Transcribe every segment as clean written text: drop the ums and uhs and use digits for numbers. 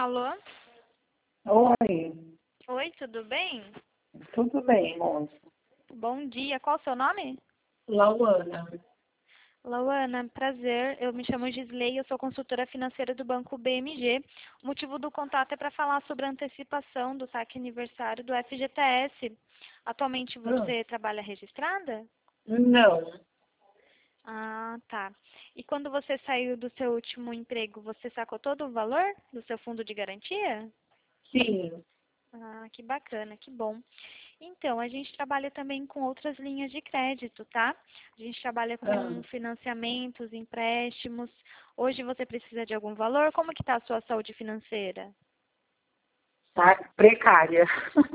Alô? Oi, Oi, tudo bem? tudo bem, moça? Bom dia. Qual o seu nome? Lauana. Lauana, prazer. Eu me chamo Gisley, eu sou consultora financeira do Banco BMG. O motivo do contato é para falar sobre a antecipação do saque aniversário do FGTS. Atualmente Ah, você trabalha registrada? não, Ah, tá. E quando você saiu do seu último emprego, você sacou todo o valor do seu fundo de garantia? sim. Ah, que bacana, que bom. Então, a gente trabalha também com outras linhas de crédito, tá? A gente trabalha Ah, com financiamentos, empréstimos. Hoje você precisa de algum valor? Como que está a sua saúde financeira? tá precária.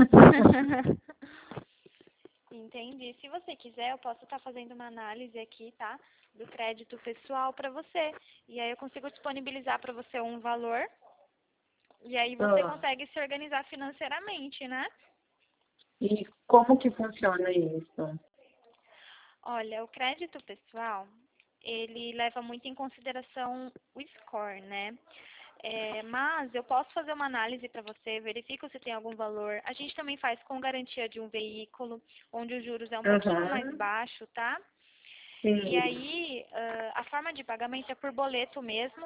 Entendi. Se você quiser, eu posso estar fazendo uma análise aqui, tá? Do crédito pessoal para você. E aí eu consigo disponibilizar para você um valor. E aí você Ah, consegue se organizar financeiramente, né? e como que funciona isso? Olha, o crédito pessoal, ele leva muito em consideração o score, né? Mas eu posso fazer uma análise para você, verifico se tem algum valor. A gente também faz com garantia de um veículo, onde os juros é um pouquinho mais Aham, baixo, tá? E sim. aí, a forma de pagamento é por boleto mesmo.